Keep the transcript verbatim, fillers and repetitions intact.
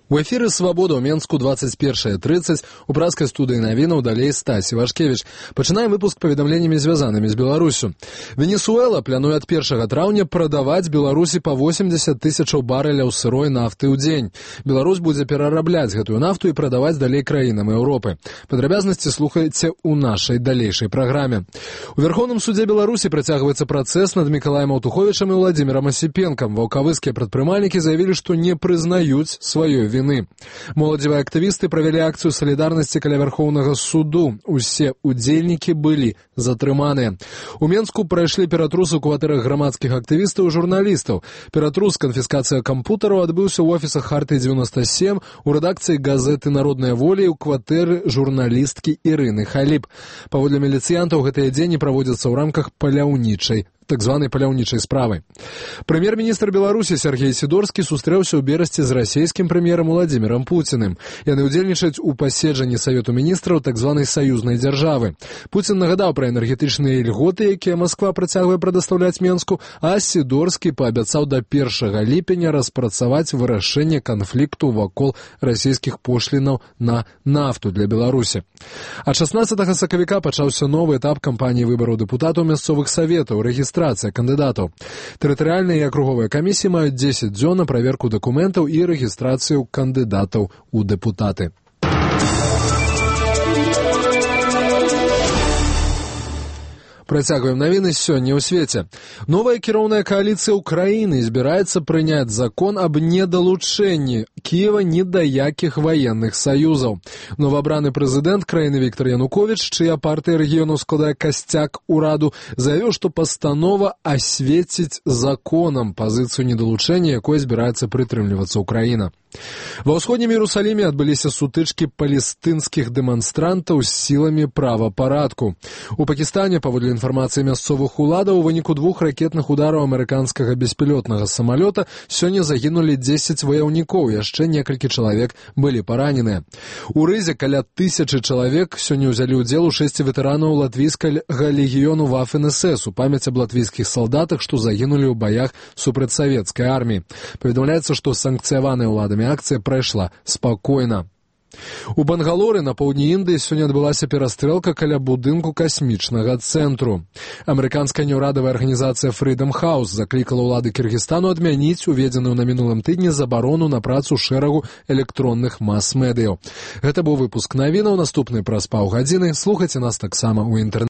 У эфіры «Свабода» ў Менску двадцать першая тридцать, у праскай студыі навінаў далей Стасі Вашкевіч. Пачынаем выпуск паведамленнямі, звязанымі з Беларусю. Венесуэла плануе ад першага траўня прадаваць Беларусі па восемьдесят тысячаў барэляў сырой нафты ў дзень. Беларусь будзе перарабляць гэтую нафту і прадаваць далей краінам Еўропы. Падрабязнасці слухайце ў нашай далейшай праграме. У Верховным судзе Беларусі працягваецца працэс над Мікалаем Аўтуховічам і Владзімірам Асіпенкам. Ваўкавыскія прадпрымальнікі заявілі, што не прызнаюць сваёй вины. Моладзевыя актывісты правялі акцыю салідарнасці каля Вярхоўнага суду. Усе удзельнікі былі затрыманыя. У Менску прайшлі ператрус у кватэрах грамадскіх актывістаў і журналістаў. Ператрус, канфіскацыя кампутараў адбыўся ў офісах Харты дзевяносто сем, у рэдакцыі газеты «Народная воля» і ў кватэры журналісткі Ірыны Халіп. Паводле міліцыянтаў, гэтыя дзені праводзяцца ў рамках паляўнічай так званай паляўнічай справы. Прэм'ер-міністр Беларусі Сергей Сідорскі сустрэўся ў берасці з расійскім прэм'ерам Владзімірам Пуціным. Яны ўдзельнічаюць у паседжанні Савету міністраў так званай саюзнай дзяржавы. Пуцін нагадаў пра энергетычныя ільготы, якія Масква працягвае прадастаўляць Менску, а Сідорскі паабяцаў да першага ліпеня распрацаваць вырашэнне канфлікту вакол расійскіх пошлінаў на нафту для Беларусі. Ад шаснаццатага сакавіка пачаўся новы этап кампаніі выбараў дэпутатаў мясцовых саветаў, рэгістрацыя кандыдатаў. Тэрытарыяльныя і акруговыя камісіі маюць дзесяць дзён на праверку дакументаў і рэгістрацыю кандыдатаў у дэпутаты. Працягваем навіны сёння ў свеце. Новая кіроўная кааліцыя ўкраіны збіраецца прыняць закон аб недалучэнні Кіева ні да якіх ваенных саюзаў. Новаабраны прэзідэнт краіны Віктор Януковіч, чыя партыя рэгіёнаў складае касцяк ураду, заявіў, што пастанова асвеціць законам пазіцыю недалучэння, якой збіраецца прытрымлівацца Украіна. Ва ўсходнім Іерусаліме адбыліся сутычкі палестынскіх дэманстрантаў з сіламі правапарадку. У Пакістане, паводле інфармацыі мясцовых уладаў, у выніку двух ракетных удараў амерыканскага беспілотнага самалёта сёння загінулі дзесяць ваяўнікоў, яшчэ некалькі чалавек былі параненыя. У Рызе каля тысячы чалавек сёння ўзялі ўдзел у шэсці ветэранаў латвійскага легіёну Вафен-эс-эс у памяць аб латвійскіх салдатах, што загінулі ў баях супраць савецкай арміі. Паведамляецца, што санкцыяваная ўладамі акцыя прайшла спакойна. У Бангалоры на поўдні Індыі сёння адбылася перастрэлка каля будынку касмічнага цэнтру. Амерыканская неўрадавая арганізацыя Freedom House заклікала ўлады Кіргізстану адмяніць уведзеную на мінулым тыдні забарону на працу шэрагу электронных мас-медыяў. Гэта быў выпуск навінаў, наступны праз паўгадзіны. Слухайце нас таксама ў інтэрнэце.